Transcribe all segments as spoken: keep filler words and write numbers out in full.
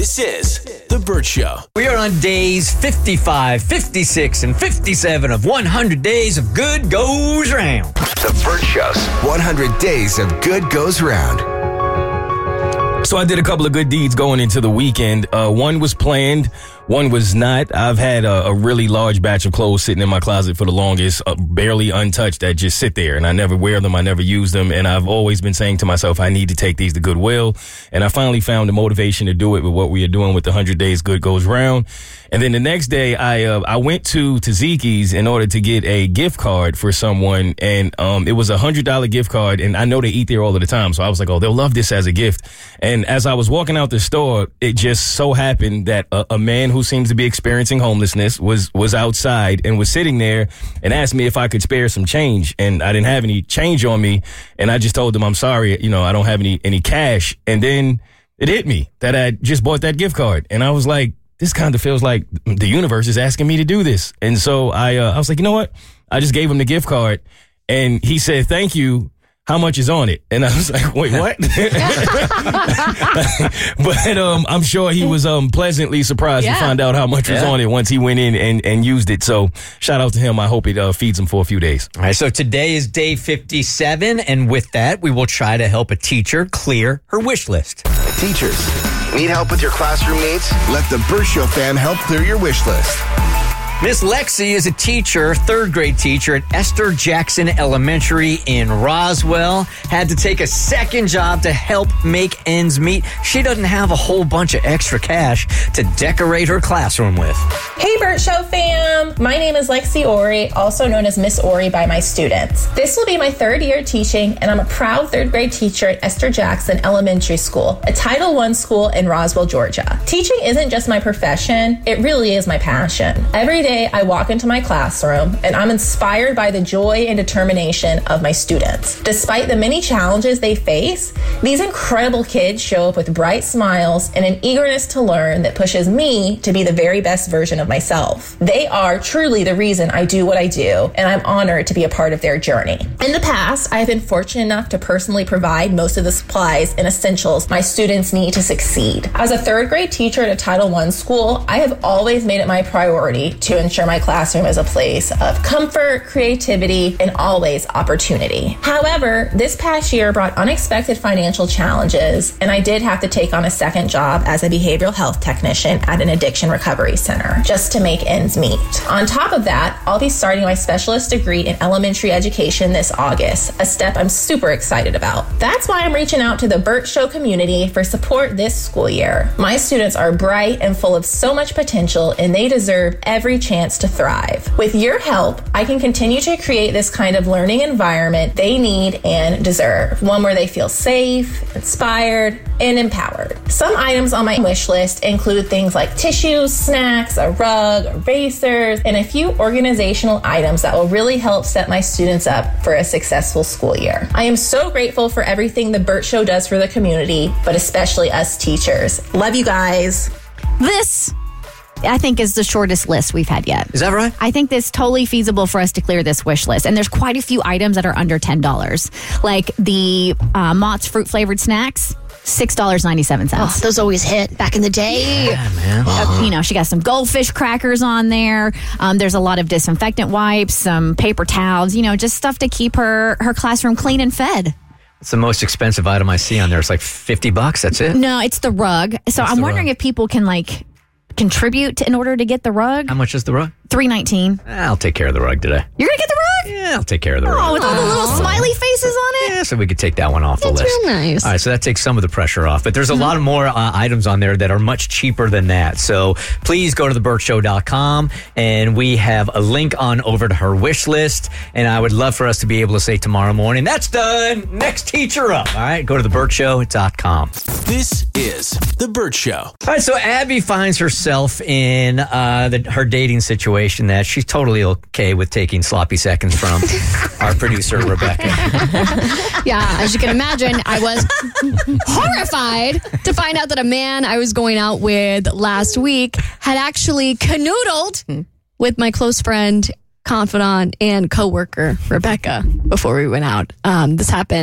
This is The Burt Show. We are on days fifty-five, fifty-six, and fifty-seven of one hundred Days of Good Goes Round. The Burt Show's one hundred Days of Good Goes Round. So I did a couple of good deeds going into the weekend. Uh, one was planned, one was not. I've had a, a really large batch of clothes sitting in my closet for the longest, uh, barely untouched, that just sit there. And I never wear them, I never use them. And I've always been saying to myself, I need to take these to Goodwill. And I finally found the motivation to do it with what we are doing with the one hundred Days Good Goes Round. And then the next day, I uh, I went to Taziki's in order to get a gift card for someone. And um, it was a one hundred dollars gift card. And I know they eat there all of the time. So I was like, oh, they'll love this as a gift. And as I was walking out the store, it just so happened that a, a man who seems to be experiencing homelessness was was outside and was sitting there and asked me if I could spare some change. And I didn't have any change on me. And I just told him, I'm sorry, you know, I don't have any any cash. And then it hit me that I just bought that gift card. And I was like, this kind of feels like the universe is asking me to do this. And so I uh, I was like, you know what? I just gave him the gift card. And he said, thank you. How much is on it? And I was like, wait, what? But um, I'm sure he was um, pleasantly surprised yeah. to find out how much was yeah. on it once he went in and, and used it. So shout out to him. I hope it uh, feeds him for a few days. All right, so today is day fifty-seven. And with that, we will try to help a teacher clear her wish list. Teachers, need help with your classroom needs? Let the Burt Show fam help clear your wish list. Miss Lexi is a teacher, third grade teacher at Esther Jackson Elementary in Roswell. Had to take a second job to help make ends meet. She doesn't have a whole bunch of extra cash to decorate her classroom with. Hey, Burt Show fam. My name is Lexi Ori, also known as Miss Ori by my students. This will be my third year teaching, and I'm a proud third grade teacher at Esther Jackson Elementary School, a Title one school in Roswell, Georgia. Teaching isn't just my profession, it really is my passion. Every day I walk into my classroom and I'm inspired by the joy and determination of my students. Despite the many challenges they face, these incredible kids show up with bright smiles and an eagerness to learn that pushes me to be the very best version of myself. They are truly the reason I do what I do, and I'm honored to be a part of their journey. In the past, I've been fortunate enough to personally provide most of the supplies and essentials my students need to succeed. As a third grade teacher at a Title one school, I have always made it my priority to ensure my classroom is a place of comfort, creativity, and always opportunity. However, this past year brought unexpected financial challenges, and I did have to take on a second job as a behavioral health technician at an addiction recovery center just to make ends meet. On top of that, I'll be starting my specialist degree in elementary education this August, a step I'm super excited about. That's why I'm reaching out to the Burt Show community for support this school year. My students are bright and full of so much potential, and they deserve every chance to thrive. With your help, I can continue to create this kind of learning environment they need and deserve. One where they feel safe, inspired, and empowered. Some items on my wish list include things like tissues, snacks, a rug, erasers, and a few organizational items that will really help set my students up for a successful school year. I am so grateful for everything the Burt Show does for the community, but especially us teachers. Love you guys. This I think is the shortest list we've had yet. Is that right? I think it's totally feasible for us to clear this wish list. And there's quite a few items that are under ten dollars. Like the uh, Mott's fruit flavored snacks, six dollars and ninety-seven cents. Oh, those always hit back in the day. Yeah, man. Uh, you know, she got some goldfish crackers on there. Um, there's a lot of disinfectant wipes, some paper towels, you know, just stuff to keep her, her classroom clean and fed. It's the most expensive item I see on there. It's like fifty bucks. That's it? No, it's the rug. So That's I'm wondering rug. if people can like contribute in order to get the rug. How much is the rug? three nineteen. I'll take care of the rug today. You're gonna get the rug? Yeah, I'll take care of the oh, rug. with all the little smiley faces on it? Yeah, so we could take that one off the That's list. real nice. All right, so that takes some of the pressure off. But there's a mm-hmm. lot of more uh, items on there that are much cheaper than that. So please go to the burt show dot com, and we have a link on over to her wish list. And I would love for us to be able to say tomorrow morning, that's done. Next teacher up. All right, go to the burt show dot com. This is The Burt Show. All right, so Abby finds herself in uh, the, her dating situation that she's totally okay with taking sloppy seconds from our producer, Rebecca. Yeah, as you can imagine, I was horrified to find out that a man I was going out with last week had actually canoodled with my close friend, confidant, and coworker, Rebecca, before we went out. Um, this happened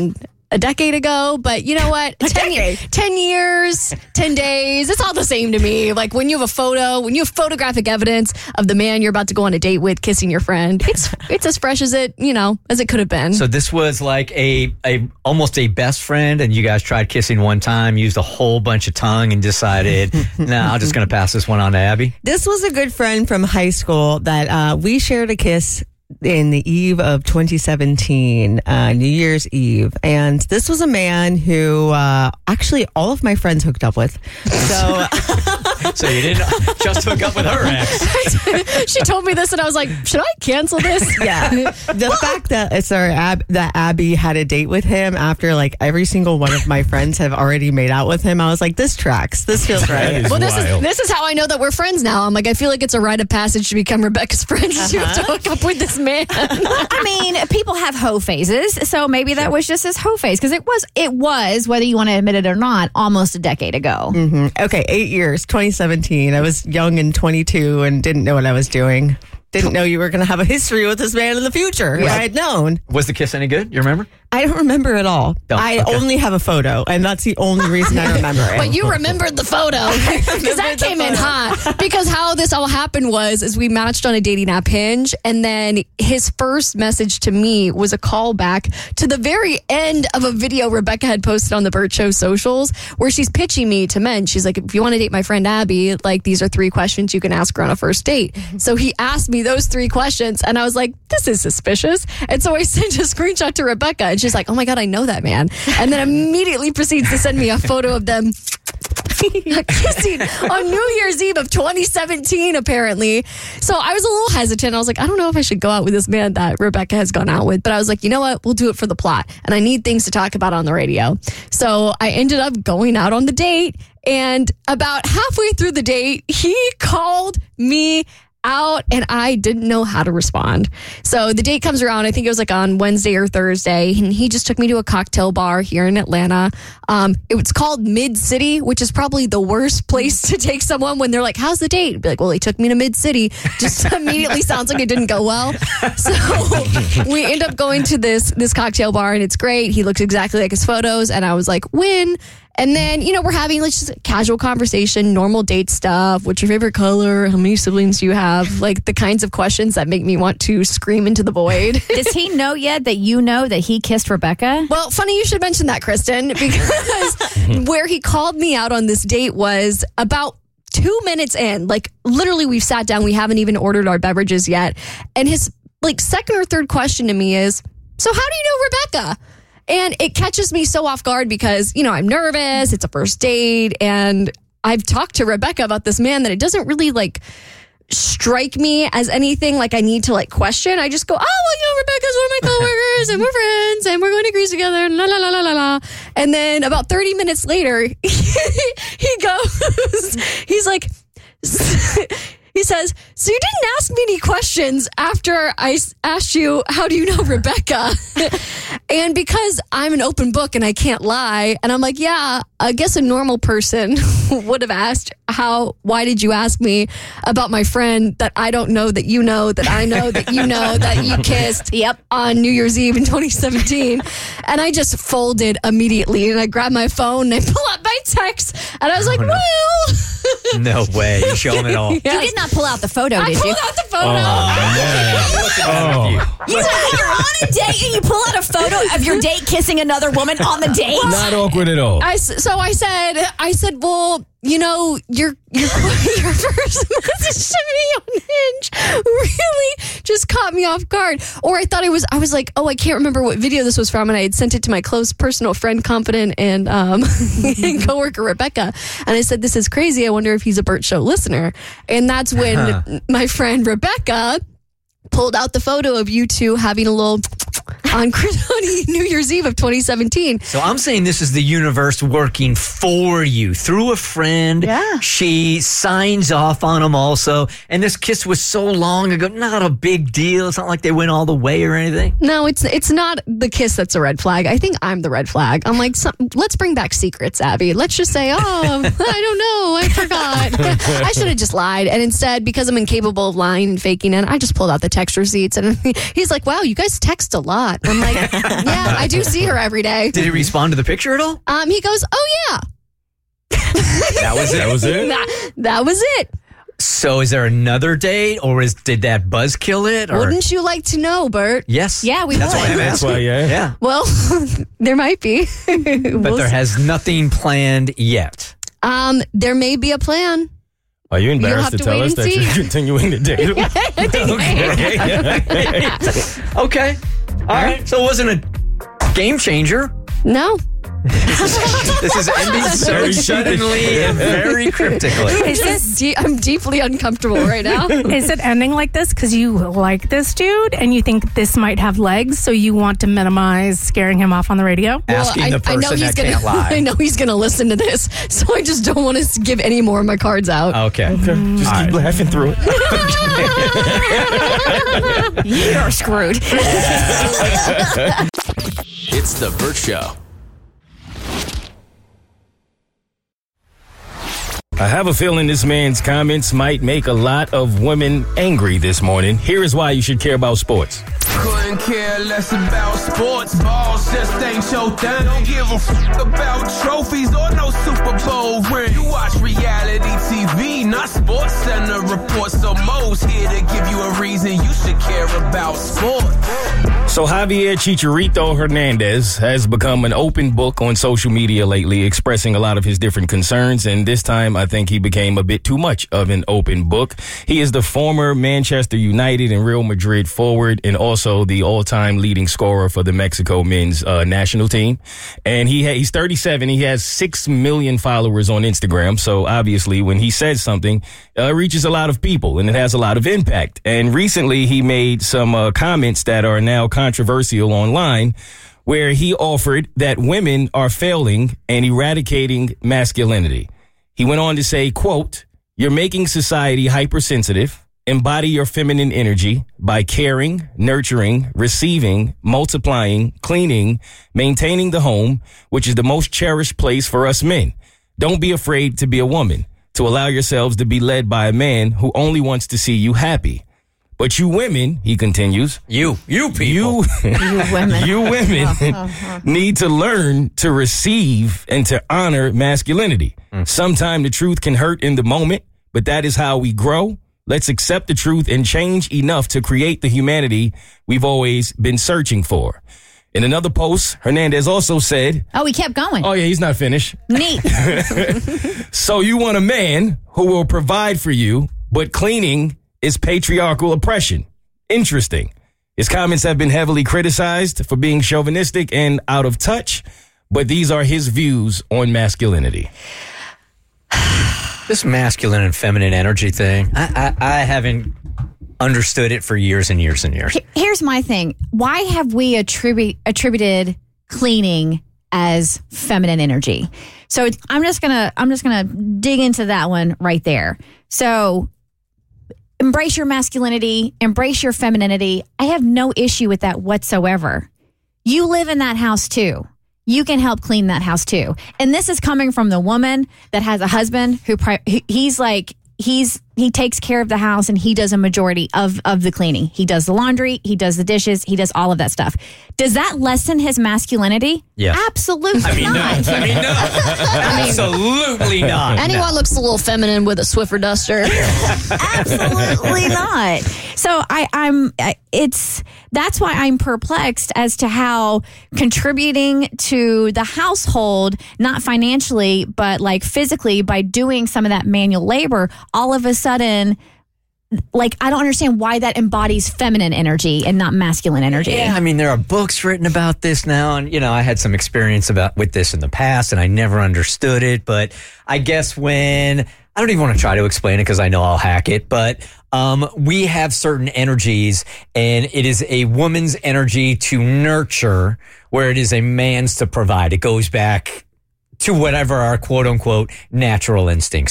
a decade ago, but you know what? ten, decade. ten years, ten days, it's all the same to me. Like when you have a photo, when you have photographic evidence of the man you're about to go on a date with kissing your friend, it's it's as fresh as it, you know, as it could have been. So this was like a, a almost a best friend, and you guys tried kissing one time, used a whole bunch of tongue, and decided, nah, I'm just going to pass this one on to Abby. This was a good friend from high school that uh, we shared a kiss in the eve of twenty seventeen, uh, New Year's Eve. And this was a man who uh, actually all of my friends hooked up with. So, So you didn't just hook up with her ex. She told me this and I was like, should I cancel this? yeah, the fact that uh, sorry, Ab- that Abby had a date with him after like every single one of my friends have already made out with him, I was like, this tracks. This feels That right. is Well, this is wild. this is how I know that we're friends now. I'm like, I feel like it's a rite of passage to become Rebecca's friend. Uh-huh. You have to hook up with this man. I mean, people have hoe phases, so maybe that was just his hoe phase because it was, it was, whether you want to admit it or not, almost a decade ago. Mm-hmm. Okay, eight years, twenty seventeen. I was young and twenty-two and didn't know what I was doing. Didn't know you were going to have a history with this man in the future. If I had known. Was the kiss any good? You remember? I don't remember at all. Oh, I okay. only have a photo, and that's the only reason I remember it. But you remembered the photo because that remembered the came in photo. hot. Because how this all happened was, is we matched on a dating app Hinge, and then his first message to me was a callback to the very end of a video Rebecca had posted on the Burt Show socials, where she's pitching me to men. She's like, if you want to date my friend Abby, like these are three questions you can ask her on a first date. So he asked me those three questions, and I was like, this is suspicious. And so I sent a screenshot to Rebecca, and she's like, oh my God, I know that man. And then immediately proceeds to send me a photo of them kissing on New Year's Eve of twenty seventeen, apparently. So I was a little hesitant. I was like, I don't know if I should go out with this man that Rebecca has gone out with. But I was like, you know what? We'll do it for the plot. And I need things to talk about on the radio. So I ended up going out on the date. And about halfway through the date, he called me out and I didn't know how to respond. So the date comes around, I think it was like on Wednesday or Thursday, and he just took me to a cocktail bar here in Atlanta. Um, it was called Mid City, which is probably the worst place to take someone when they're like, how's the date? Be like, well, he took me to Mid City. Just immediately sounds like it didn't go well. So we end up going to this this cocktail bar and it's great. He looks exactly like his photos and I was like, win. And then, you know, we're having like just casual conversation, normal date stuff. What's your favorite color? How many siblings do you have? Like the kinds of questions that make me want to scream into the void. Does he know yet that you know that he kissed Rebecca? Well, funny you should mention that, Kristen, because where he called me out on this date was about two minutes in. Like literally we've sat down. We haven't even ordered our beverages yet. And his like second or third question to me is, so how do you know Rebecca? And it catches me so off guard because, you know, I'm nervous. It's a first date. And I've talked to Rebecca about this man that it doesn't really like strike me as anything like I need to like question. I just go, oh, well, you know, Rebecca's one of my coworkers and we're friends and we're going to Greece together. And la, la, la, la, la, la. And then about thirty minutes later, he goes, he's like, he says, so you didn't ask me any questions after I s- asked you, how do you know Rebecca? And because I'm an open book and I can't lie, and I'm like, yeah, I guess a normal person would have asked, how, why did you ask me about my friend that I don't know that you know, that I know that you know, that you kissed yep, on New Year's Eve in twenty seventeen. And I just folded immediately and I grabbed my phone and I pull up my text and I was like, no. well... No way. You show him it all. You did not pull out the photo, I did pulled you? out the photo. Oh, You you're on a date and you pull out a photo of your date kissing another woman on the date? not awkward at all. I, s- so I said, I said, well, you know, your your your first message to me on Hinge really just caught me off guard. Or I thought it was, I was like, oh, I can't remember what video this was from, and I had sent it to my close personal friend, confidant, and um, and coworker Rebecca, and I said, this is crazy. I wonder if he's a Burt Show listener. And that's when Uh-huh. my friend Rebecca pulled out the photo of you two having a little on New Year's Eve of twenty seventeen. So I'm saying this is the universe working for you through a friend. Yeah. She signs off on him also. And this kiss was so long ago, not a big deal. It's not like they went all the way or anything. No, it's it's not the kiss that's a red flag. I think I'm the red flag. I'm like, some, let's bring back secrets, Abby. Let's just say, oh, I don't know. I forgot. I should have just lied. And instead, because I'm incapable of lying and faking it, I just pulled out the text receipts. And he's like, wow, you guys text a lot. that. I'm like, yeah, I do see her every day. Did he respond to the picture at all? Um, he goes, oh yeah. That was it. That was it? that, that was it. So is there another date, or is did that buzz kill it? Or? Wouldn't you like to know, Bert? Yes. Yeah, we That's would. why I'm That's asking. why, yeah. Yeah. Well, there might be. But there has nothing planned yet. Um, there may be a plan. Are you embarrassed have to, to tell wait us and that see. you're continuing to date him? Okay. All right. So it wasn't a game changer. No. This is ending so Very suddenly and very cryptically. Is this de- I'm deeply uncomfortable right now. Is it ending like this because you like this dude and you think this might have legs, so you want to minimize scaring him off on the radio? Asking I, the I person know he's that gonna, can't lie. I know he's going to listen to this, so I just don't want to give any more of my cards out. Okay. Just All keep right. laughing through it. You're screwed. It's The Bert Show. I have a feeling this man's comments might make a lot of women angry this morning. Here is why you should care about sports. Couldn't care less about sports. Balls just ain't your thing. Don't give a f- about trophies or no Super Bowl ring. You watch reality T V, not Sports Center reports. So Mo's here to give you a reason you should care about sports. So Javier Chicharito Hernandez has become an open book on social media lately, expressing a lot of his different concerns. And this time, I think he became a bit too much of an open book. He is the former Manchester United and Real Madrid forward, and also the all-time leading scorer for the Mexico men's uh, national team. And he ha- he's thirty-seven. He has six million followers on Instagram. So obviously, when he says something, uh, it reaches a lot of people and it has a lot of impact. And recently, he made some uh, comments that are now controversial online, where he offered that women are failing and eradicating masculinity. He went on to say, quote, "You're making society hypersensitive. Embody your feminine energy by caring, nurturing, receiving, multiplying, cleaning, maintaining the home, which is the most cherished place for us men. Don't be afraid to be a woman, to allow yourselves to be led by a man who only wants to see you happy. But you women," he continues, You, you people. you, You women. you women need to learn to receive and to honor masculinity. Sometimes the truth can hurt in the moment, but that is how we grow. Let's accept the truth and change enough to create the humanity we've always been searching for. In another post, Hernandez also said, Oh, he kept going. oh yeah, he's not finished. Neat. So you want a man who will provide for you, but cleaning is patriarchal oppression. Interesting. His comments have been heavily criticized for being chauvinistic and out of touch, but these are his views on masculinity. This masculine and feminine energy thing, I, I, I haven't understood it for years and years and years. Here's my thing. Why have we attribute attributed cleaning as feminine energy? So it's, I'm just gonna I'm just gonna dig into that one right there. So embrace your masculinity, embrace your femininity. I have no issue with that whatsoever. You live in that house too. You can help clean that house too. And this is coming from the woman that has a husband who pri- he's like he's he takes care of the house and he does a majority of of the cleaning. He does the laundry, he does the dishes, he does all of that stuff. Does that lessen his masculinity? Yeah. Absolutely I mean, no. not. I mean, no. Absolutely not. Anyone No. looks a little feminine with a Swiffer duster. Absolutely not. So I, I'm. It's that's why I'm perplexed as to how contributing to the household, not financially, but like physically, by doing some of that manual labor, all of a sudden, like I don't understand why that embodies feminine energy and not masculine energy. Yeah, I mean, there are books written about this now, and you know, I had some experience about with this in the past, and I never understood it. But I guess when I don't even want to try to explain it because I know I'll hack it, but um, we have certain energies, and it is a woman's energy to nurture, where it is a man's to provide. It goes back to whatever our quote unquote natural instincts are.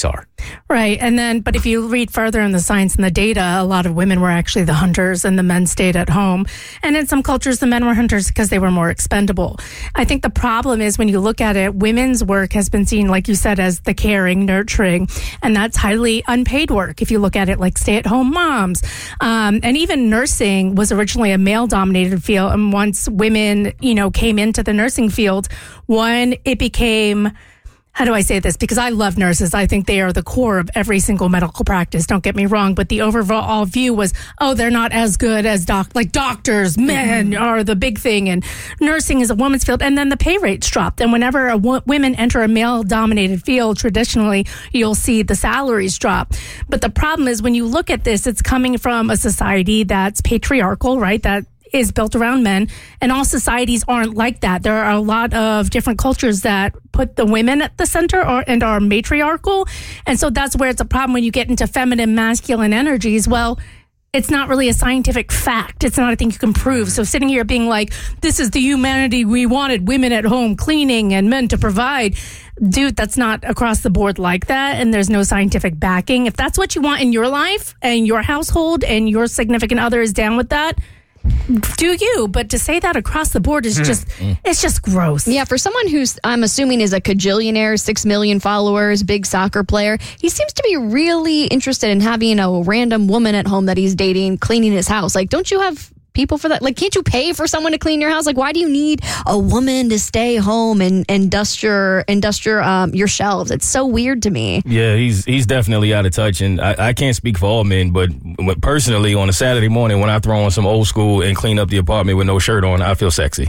Right. And then, but if you read further in the science and the data, a lot of women were actually the hunters and the men stayed at home. And in some cultures, the men were hunters because they were more expendable. I think the problem is when you look at it, women's work has been seen, like you said, as the caring, nurturing, and that's highly unpaid work. If you look at it like stay-at-home moms, um, and even nursing was originally a male-dominated field. And once women, you know, came into the nursing field, one, it became... How do I say this? Because I love nurses. I think they are the core of every single medical practice. Don't get me wrong. But the overall view was, oh, they're not as good as doc, like doctors. Men mm-hmm. are the big thing. And nursing is a woman's field. And then the pay rates dropped. And whenever a w- women enter a male-dominated field, traditionally, you'll see the salaries drop. But the problem is when you look at this, it's coming from a society that's patriarchal, right? That is built around men, and all societies aren't like that. There are a lot of different cultures that put the women at the center or, and are matriarchal. And so that's where it's a problem when you get into feminine, masculine energies. Well, it's not really a scientific fact. It's not a thing you can prove. So sitting here being like, this is the humanity we wanted, women at home cleaning and men to provide. Dude, that's not across the board like that. And there's no scientific backing. If that's what you want in your life and your household and your significant other is down with that, do you? But to say that across the board is just, it's just gross. Yeah, for someone who's, I'm assuming, is a cajillionaire, six million followers, big soccer player, he seems to be really interested in having a random woman at home that he's dating cleaning his house. Like, don't you have people for that? Like, can't you pay for someone to clean your house? Like, why do you need a woman to stay home and, and dust your and dust your um your shelves? It's so weird to me. Yeah, he's he's definitely out of touch, and I, I can't speak for all men, but, but personally, on a Saturday morning when I throw on some old school and clean up the apartment with no shirt on, I feel sexy.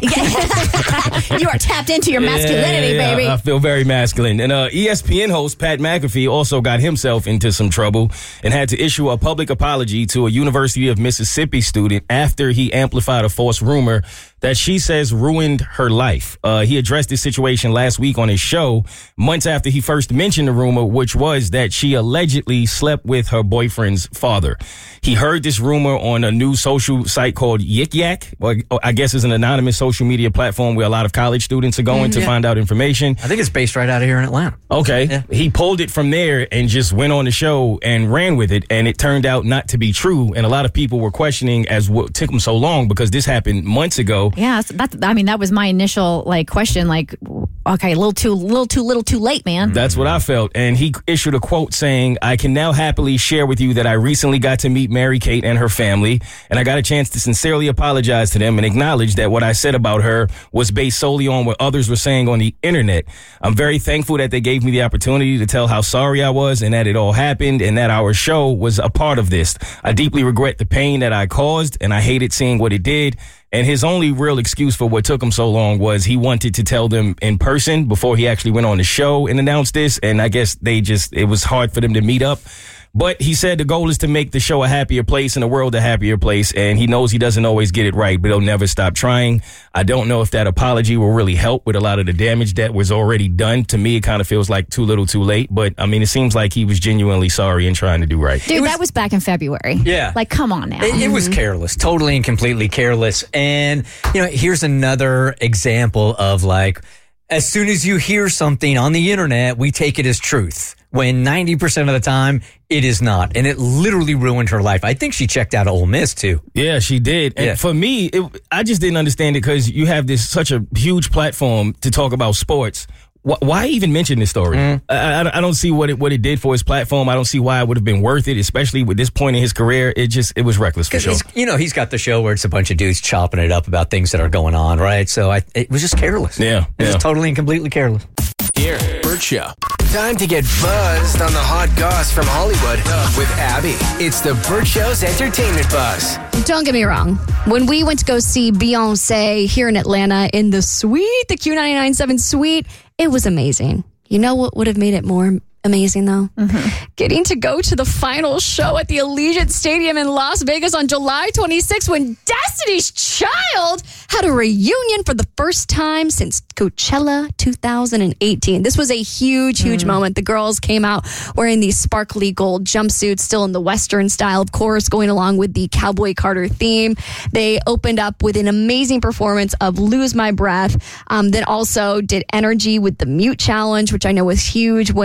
You are tapped into your masculinity, yeah, yeah, baby. I feel very masculine. And uh, E S P N host Pat McAfee also got himself into some trouble and had to issue a public apology to a University of Mississippi student after he amplified a false rumor that she says ruined her life. Uh, he addressed this situation last week on his show, months after he first mentioned the rumor, which was that she allegedly slept with her boyfriend's father. He heard this rumor on a new social site called Yik Yak, or I guess is an anonymous social media platform where a lot of college students are going mm, to yeah. find out information. I think it's based right out of here in Atlanta. Okay. Yeah. He pulled it from there and just went on the show and ran with it, and it turned out not to be true. And a lot of people were questioning as what took him so long because this happened months ago. Yeah, that's, I mean, that was my initial like question. Like, okay, a little too, little too, little too late, man. That's what I felt. And he issued a quote saying, "I can now happily share with you that I recently got to meet Mary Kate and her family, and I got a chance to sincerely apologize to them and acknowledge that what I said about her was based solely on what others were saying on the internet. I'm very thankful that they gave me the opportunity to tell how sorry I was and that it all happened and that our show was a part of this. I deeply regret the pain that I caused, and I hated seeing what it did." And his only real excuse for what took him so long was he wanted to tell them in person before he actually went on the show and announced this. And I guess they just, it was hard for them to meet up. But he said the goal is to make the show a happier place and the world a happier place. And he knows he doesn't always get it right, but he'll never stop trying. I don't know if that apology will really help with a lot of the damage that was already done. To me, it kind of feels like too little too late. But I mean, it seems like he was genuinely sorry and trying to do right. Dude, was, that was back in February. Yeah. Like, come on now. It, it was careless, totally and completely careless. And, you know, here's another example of like, as soon as you hear something on the internet, we take it as truth. When ninety percent of the time, it is not. And it literally ruined her life. I think she checked out of Ole Miss, too. Yeah, she did. And yeah. for me, it, I just didn't understand it because you have this such a huge platform to talk about sports. Why, why even mention this story? Mm. I, I, I don't see what it what it did for his platform. I don't see why it would have been worth it, especially with this point in his career. It just it was reckless for sure. You know, he's got the show where it's a bunch of dudes chopping it up about things that are going on, right? So I, it was just careless. Yeah, it yeah. was totally and completely careless. Here, Bert Show. Time to get buzzed on the hot goss from Hollywood with Abby. It's the Bert Show's entertainment buzz. Don't get me wrong. When we went to go see Beyonce here in Atlanta in the suite, the Q ninety-nine point seven suite, it was amazing. You know what would have made it more amazing, though? Mm-hmm. Getting to go to the final show at the Allegiant Stadium in Las Vegas on July twenty-sixth when Destiny's Child had a reunion for the first time since Coachella two thousand eighteen. This was a huge, huge mm. moment. The girls came out wearing these sparkly gold jumpsuits, still in the Western style, of course, going along with the Cowboy Carter theme. They opened up with an amazing performance of Lose My Breath. Um, then also did Energy with the Mute Challenge, which I know was huge when the Renaissance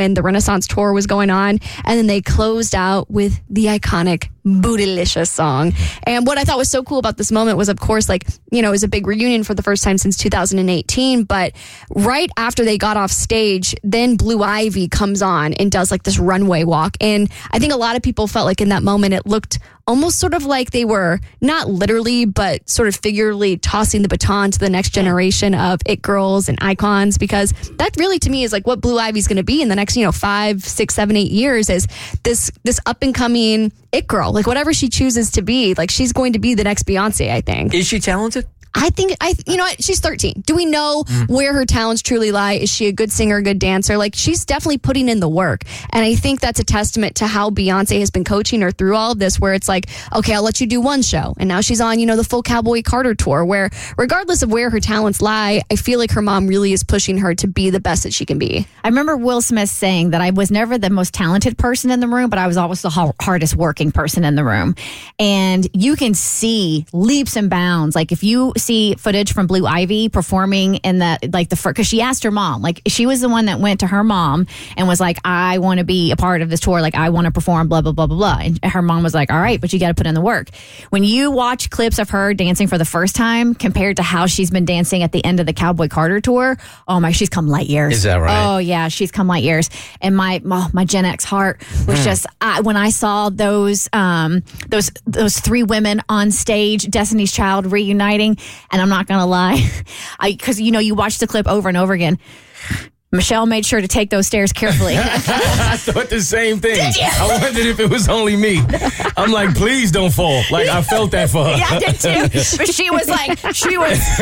Renaissance tour was going on. And then they closed out with the iconic Bootylicious song. And what I thought was so cool about this moment was, of course, like, you know, it was a big reunion for the first time since two thousand eighteen. But right after they got off stage, then Blue Ivy comes on and does like this runway walk. And I think a lot of people felt like in that moment, it looked almost sort of like they were not literally, but sort of figuratively tossing the baton to the next generation of it girls and icons, because that really to me is like what Blue Ivy's going to be in the next, you know, five, six, seven, eight years is this, this up and coming it girl, like whatever she chooses to be, like she's going to be the next Beyonce, I think. Is she talented? I think, I you know what, she's thirteen. Do we know mm. where her talents truly lie? Is she a good singer, a good dancer? Like, she's definitely putting in the work. And I think that's a testament to how Beyonce has been coaching her through all of this, where it's like, okay, I'll let you do one show. And now she's on, you know, the full Cowboy Carter tour, where regardless of where her talents lie, I feel like her mom really is pushing her to be the best that she can be. I remember Will Smith saying that I was never the most talented person in the room, but I was always the hardest working person in the room. And you can see leaps and bounds. Like, if you see footage from Blue Ivy performing in that, like the first, because she asked her mom, like she was the one that went to her mom and was like, I want to be a part of this tour. Like, I want to perform, blah, blah, blah, blah, blah. And her mom was like, all right, but you got to put in the work. When you watch clips of her dancing for the first time compared to how she's been dancing at the end of the Cowboy Carter tour, oh my, she's come light years. Is that right? Oh yeah, she's come light years. And my oh, my Gen X heart was just, I, when I saw those, um, those, those three women on stage, Destiny's Child reuniting, and I'm not going to lie, I because, you know, you watch the clip over and over again. Michelle made sure to take those stairs carefully. I thought the same thing. Did you? I wondered if it was only me. I'm like, please don't fall. Like, I felt that for her. Yeah, I did too. But she was like, she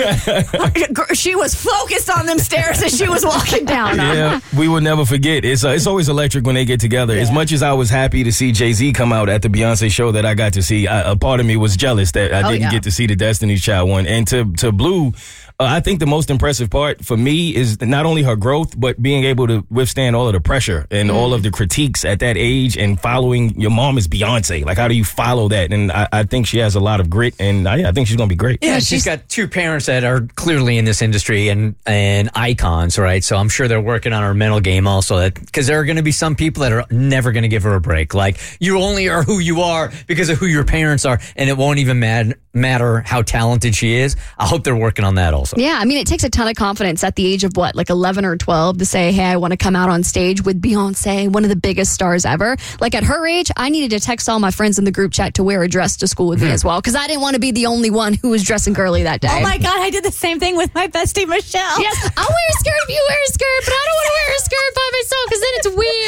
was, she was focused on them stairs as she was walking down. Yeah, we will never forget. It's uh, it's always electric when they get together. Yeah. As much as I was happy to see Jay-Z come out at the Beyonce show that I got to see, I, a part of me was jealous that I oh, didn't yeah. get to see the Destiny's Child one. And to to Blue, Uh, I think the most impressive part for me is not only her growth, but being able to withstand all of the pressure and mm. all of the critiques at that age, and following your mom is Beyonce. Like, how do you follow that? And I, I think she has a lot of grit, and I, I think she's going to be great. Yeah, she's, she's got two parents that are clearly in this industry and, and icons, right? So I'm sure they're working on her mental game also, that because there are going to be some people that are never going to give her a break. Like, you only are who you are because of who your parents are, and it won't even mad, matter how talented she is. I hope they're working on that also. Yeah, I mean, it takes a ton of confidence at the age of what, like eleven or twelve, to say, hey, I want to come out on stage with Beyonce, one of the biggest stars ever. Like, at her age, I needed to text all my friends in the group chat to wear a dress to school with me as well, because I didn't want to be the only one who was dressing girly that day. Oh my God, I did the same thing with my bestie, Michelle. Yes, I'll wear a skirt if you wear a skirt, but I don't want to wear a skirt by myself because then it's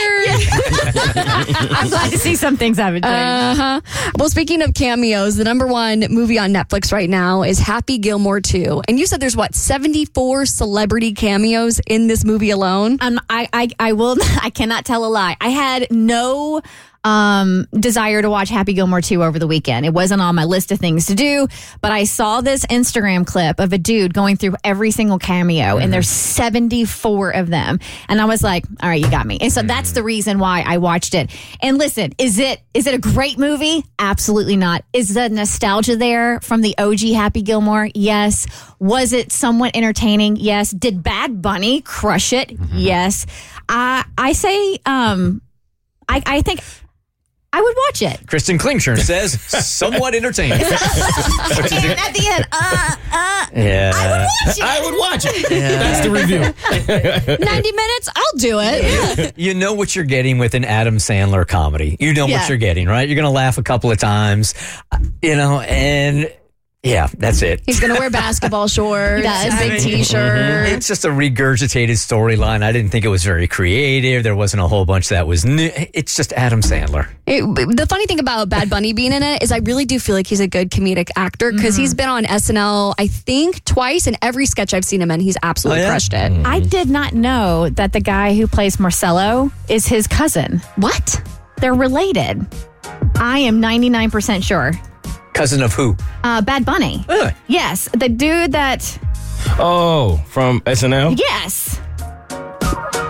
weird. I'm glad to see some things haven't changed. Uh-huh. Well, speaking of cameos, the number one movie on Netflix right now is Happy Gilmore two. And you said there's what, seventy-four celebrity cameos in this movie alone? Um, I, I, I will, I cannot tell a lie. I had no um, desire to watch Happy Gilmore two over the weekend. It wasn't on my list of things to do, but I saw this Instagram clip of a dude going through every single cameo, mm-hmm. and there's seventy-four of them. And I was like, all right, you got me. And so mm-hmm. that's the reason why I watched it. And listen, is it is it a great movie? Absolutely not. Is the nostalgia there from the O G Happy Gilmore? Yes. Was it somewhat entertaining? Yes. Did Bad Bunny crush it? Mm-hmm. Yes. Uh, I say, um, I, I think I would watch it. Kristen Klingshirn says, somewhat entertaining. And at the end, uh, uh, yeah. I would watch it. I would watch it. Yeah. That's the review. ninety minutes, I'll do it. Yeah. You know what you're getting with an Adam Sandler comedy. You know Yeah. what you're getting, right? You're going to laugh a couple of times, you know, and yeah, that's it. He's going to wear basketball shorts, He does. a big I mean, t-shirt. It's just a regurgitated storyline. I didn't think it was very creative. There wasn't a whole bunch that was new. It's just Adam Sandler. It, the funny thing about Bad Bunny being in it is I really do feel like he's a good comedic actor, because Mm-hmm. he's been on S N L, I think, twice, and every sketch I've seen him in, he's absolutely Oh, yeah? crushed it. I did not know that the guy who plays Marcelo is his cousin. What? They're related. I am ninety-nine percent sure. Cousin of who? Uh, Bad Bunny. Really? Yes, the dude that. Oh, from S N L? Yes.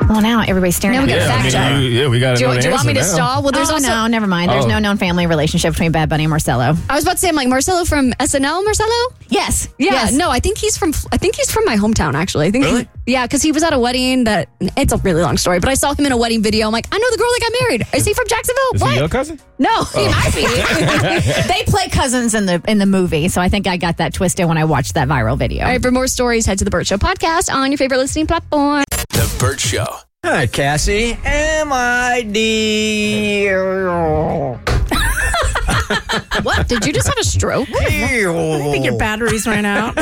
Well, now everybody's staring Now at we me. got Yeah, I fact mean, check. you- yeah, we got to Do, know you- the do you want me to answer now. stall? Well, there's oh, also. no, never mind. There's Oh. no known family relationship between Bad Bunny and Marcelo. I was about to say, I'm like Marcelo from S N L. Marcelo. Yes. Yeah, Yes. no, I think he's from. I think he's from my hometown. Actually, I think. Really? He, yeah, because he was at a wedding that. It's a really long story, but I saw him in a wedding video. I'm like, I know the girl that got married. Is he from Jacksonville? Is what? he your cousin? No, he might be. They play cousins in the in the movie, so I think I got that twisted when I watched that viral video. All right, for more stories, head to the Burt Show podcast on your favorite listening platform. The Burt Show. All right, Cassie. M I D. What? Did you just have a stroke? I think your batteries ran out.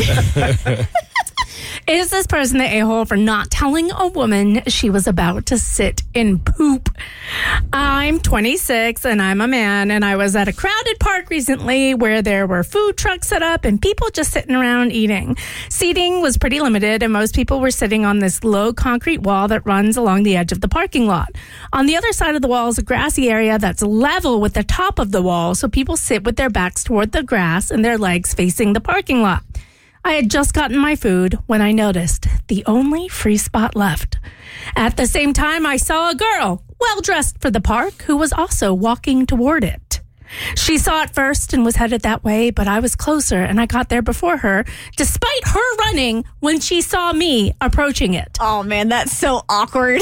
Is this person the a-hole for not telling a woman she was about to sit in poop? I'm twenty-six and I'm a man, and I was at a crowded park recently where there were food trucks set up and people just sitting around eating. Seating was pretty limited, and most people were sitting on this low concrete wall that runs along the edge of the parking lot. On the other side of the wall is a grassy area that's level with the top of the wall, so people sit with their backs toward the grass and their legs facing the parking lot. I had just gotten my food when I noticed the only free spot left. At the same time, I saw a girl, well dressed for the park, who was also walking toward it. She saw it first and was headed that way, but I was closer and I got there before her, despite her running when she saw me approaching it. Oh man, that's so awkward.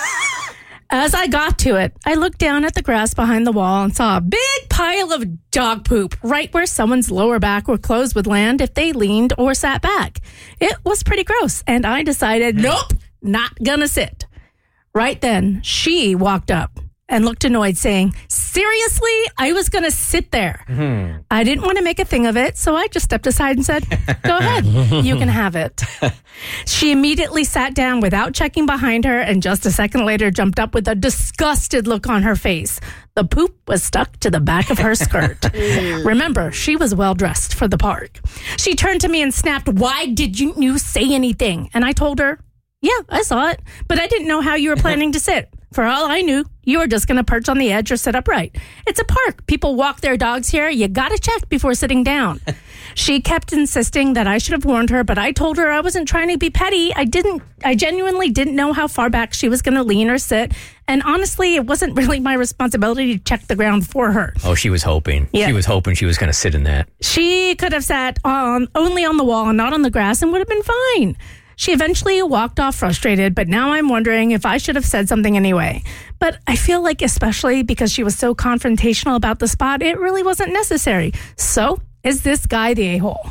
As I got to it, I looked down at the grass behind the wall and saw a big pile of dog poop right where someone's lower back or clothes would land if they leaned or sat back. It was pretty gross, and I decided, nope, not gonna sit. Right then, she walked up and looked annoyed, saying, seriously, I was gonna sit there. Mm-hmm. I didn't want to make a thing of it, so I just stepped aside and said, go ahead, you can have it. She immediately sat down without checking behind her, and just a second later jumped up with a disgusted look on her face. The poop was stuck to the back of her skirt. Remember, she was well dressed for the park. She turned to me and snapped, why did you, you say anything? And I told her, yeah, I saw it, but I didn't know how you were planning to sit. For all I knew, you were just going to perch on the edge or sit upright. It's a park. People walk their dogs here. You got to check before sitting down. She kept insisting that I should have warned her, but I told her I wasn't trying to be petty. I didn't, I genuinely didn't know how far back she was going to lean or sit. And honestly, it wasn't really my responsibility to check the ground for her. Oh, she was hoping. Yeah. She was hoping she was going to sit in that. She could have sat on only on the wall and not on the grass and would have been fine. She eventually walked off frustrated, but now I'm wondering if I should have said something anyway. But I feel like, especially because she was so confrontational about the spot, it really wasn't necessary. So, is this guy the a-hole?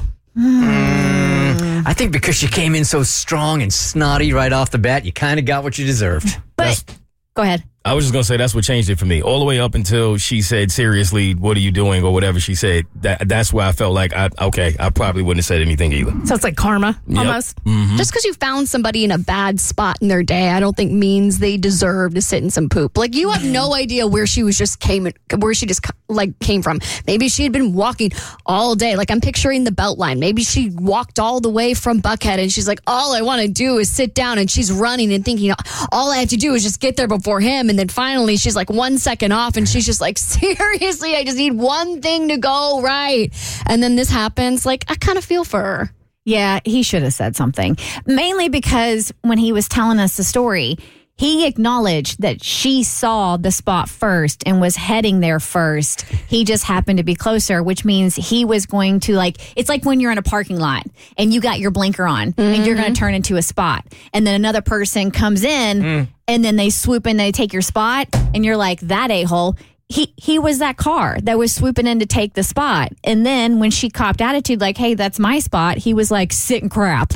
Mm, I think because she came in so strong and snotty right off the bat, you kind of got what you deserved. But go ahead. I was just going to say that's what changed it for me. All the way up until she said, seriously, what are you doing? Or whatever she said. That That's where I felt like, I, okay, I probably wouldn't have said anything either. So it's like karma, Yep. almost. Mm-hmm. Just because you found somebody in a bad spot in their day, I don't think means they deserve to sit in some poop. Like, you have no idea where she was just came, where she just like came from. Maybe she had been walking all day. Like, I'm picturing the Beltline. Maybe she walked all the way from Buckhead and she's like, all I want to do is sit down, and she's running and thinking, all I have to do is just get there before him. And then finally she's like one second off and she's just like, seriously, I just need one thing to go right. And then this happens. Like, I kind of feel for her. Yeah, he should have said something. Mainly because when he was telling us the story, he acknowledged that she saw the spot first and was heading there first. He just happened to be closer, which means he was going to, like, it's like when you're in a parking lot and you got your blinker on mm-hmm. and you're going to turn into a spot. And then another person comes in mm. and then they swoop in, they take your spot, and you're like, that a-hole. He he was that car that was swooping in to take the spot. And then when she copped attitude, like, hey, that's my spot, he was like, sit and crap.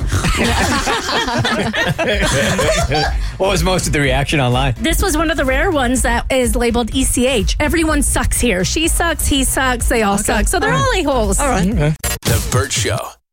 What was most of the reaction online? This was one of the rare ones that is labeled E C H. Everyone sucks here. She sucks, he sucks, they all okay. suck. So they're all, all a-holes. All right. Okay. The Burt Show.